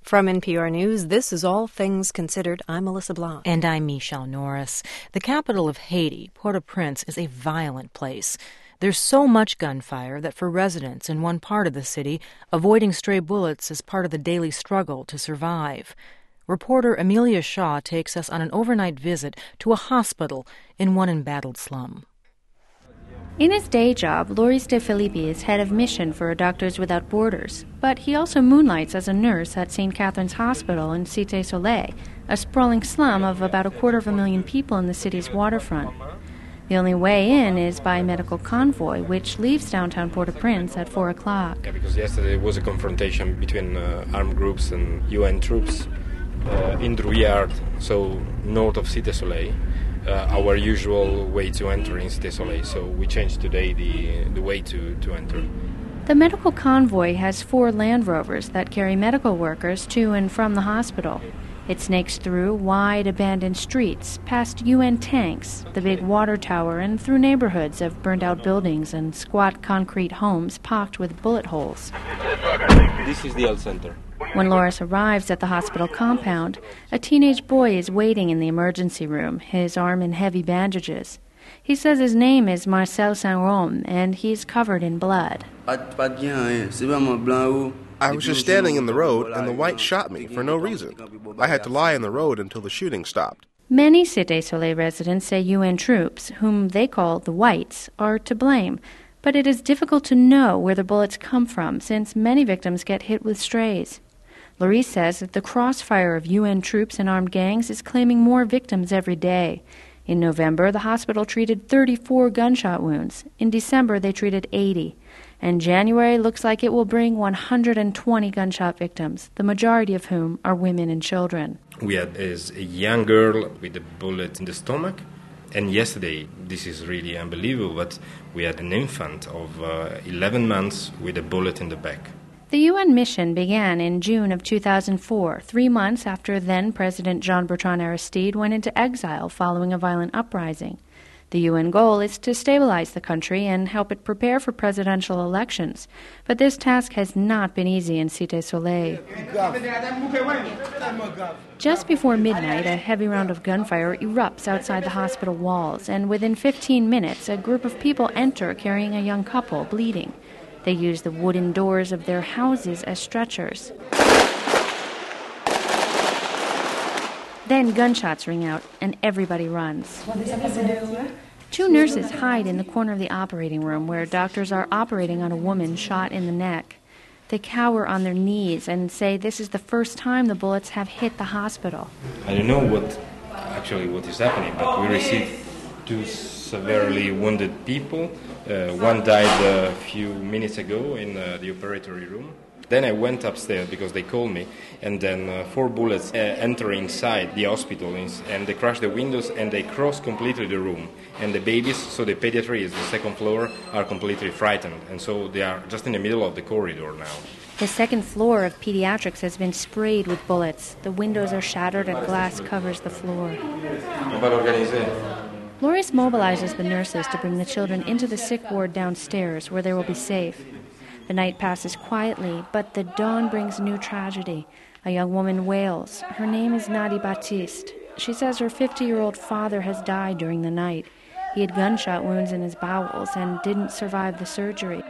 From NPR News, this is All Things Considered. I'm Melissa Blanc. And I'm Michelle Norris. The capital of Haiti, Port-au-Prince, is a violent place. There's so much gunfire that for residents in one part of the city, avoiding stray bullets is part of the daily struggle to survive. Reporter Amelia Shaw takes us on an overnight visit to a hospital in one embattled slum. In his day job, Loris De Filippi is head of mission for Doctors Without Borders, but he also moonlights as a nurse at St. Catherine's Hospital in Cité Soleil, a sprawling slum of about 250,000 people in the city's waterfront. The only way in is by medical convoy, which leaves downtown Port-au-Prince at 4 o'clock. Yeah, because yesterday was a confrontation between armed groups and UN troops in Drouillard, so north of Cité Soleil. Our usual way to enter in Cité Soleil, so we changed today the way to enter. The medical convoy has 4 Land Rovers that carry medical workers to and from the hospital. It snakes through wide abandoned streets, past UN tanks, the big water tower, and through neighborhoods of burned-out buildings and squat concrete homes pocked with bullet holes. This is the health center. When Loris arrives at the hospital compound, a teenage boy is waiting in the emergency room, his arm in heavy bandages. He says his name is Marcel Saint-Rome, and he's covered in blood. I was just standing in the road, and the whites shot me for no reason. I had to lie in the road until the shooting stopped. Many Cité Soleil residents say UN troops, whom they call the whites, are to blame. But it is difficult to know where the bullets come from, since many victims get hit with strays. Loris says that the crossfire of UN troops and armed gangs is claiming more victims every day. In November, the hospital treated 34 gunshot wounds. In December, they treated 80. And January looks like it will bring 120 gunshot victims, the majority of whom are women and children. We had a young girl with a bullet in the stomach. And yesterday, this is really unbelievable, but we had an infant of 11 months with a bullet in the back. The UN mission began in June of 2004, 3 months after then-President Jean-Bertrand Aristide went into exile following a violent uprising. The UN goal is to stabilize the country and help it prepare for presidential elections. But this task has not been easy in Cité Soleil. Just before midnight, a heavy round of gunfire erupts outside the hospital walls, and within 15 minutes, a group of people enter carrying a young couple bleeding. They use the wooden doors of their houses as stretchers. Then gunshots ring out, and everybody runs. 2 nurses hide in the corner of the operating room where doctors are operating on a woman shot in the neck. They cower on their knees and say this is the first time the bullets have hit the hospital. I don't know what is happening, but we received 2 severely wounded people. One died a few minutes ago in the operatory room. Then I went upstairs because they called me, and then 4 bullets enter inside the hospital, and they crash the windows, and they cross completely the room. And the babies, so the pediatrics, the second floor, are completely frightened, and so they are just in the middle of the corridor now. The second floor of pediatrics has been sprayed with bullets. The windows are shattered and glass covers the floor. Loris mobilizes the nurses to bring the children into the sick ward downstairs, where they will be safe. The night passes quietly, but the dawn brings new tragedy. A young woman wails. Her name is Nadi Baptiste. She says her 50-year-old father has died during the night. He had gunshot wounds in his bowels and didn't survive the surgery.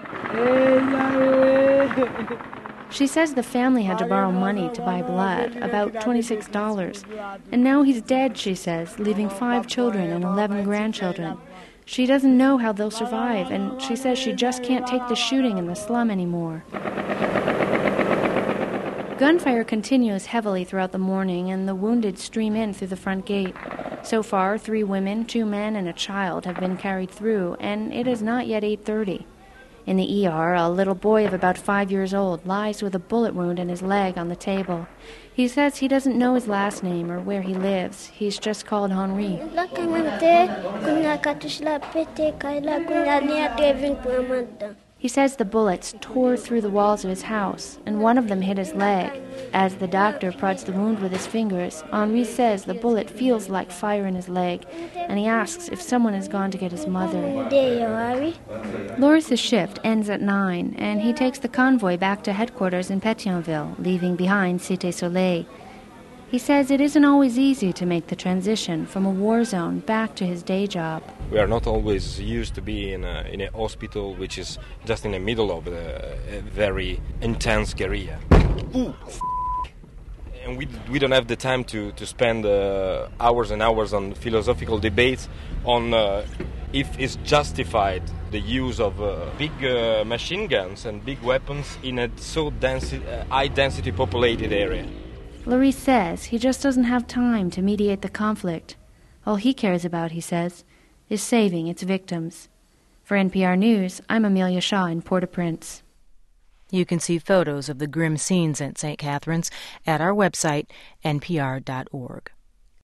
She says the family had to borrow money to buy blood, about $26. And now he's dead, she says, leaving 5 children and 11 grandchildren. She doesn't know how they'll survive, and she says she just can't take the shooting in the slum anymore. Gunfire continues heavily throughout the morning, and the wounded stream in through the front gate. So far, 3 women, 2 men, and a child have been carried through, and it is not yet 8:30. In the ER, a little boy of about 5 years old lies with a bullet wound in his leg on the table. He says he doesn't know his last name or where he lives. He's just called Henri. He says the bullets tore through the walls of his house, and one of them hit his leg. As the doctor prods the wound with his fingers, Henri says the bullet feels like fire in his leg, and he asks if someone has gone to get his mother. Loris's shift ends at 9, and he takes the convoy back to headquarters in Pétionville, leaving behind Cité Soleil. He says it isn't always easy to make the transition from a war zone back to his day job. We are not always used to be in a hospital which is just in the middle of a very intense guerrilla. Ooh, and we don't have the time to spend hours and hours on philosophical debates on if it's justified the use of big machine guns and big weapons in a so high-density populated area. Loris says he just doesn't have time to mediate the conflict. All he cares about, he says, is saving its victims. For NPR News, I'm Amelia Shaw in Port-au-Prince. You can see photos of the grim scenes at St. Catharines at our website, npr.org.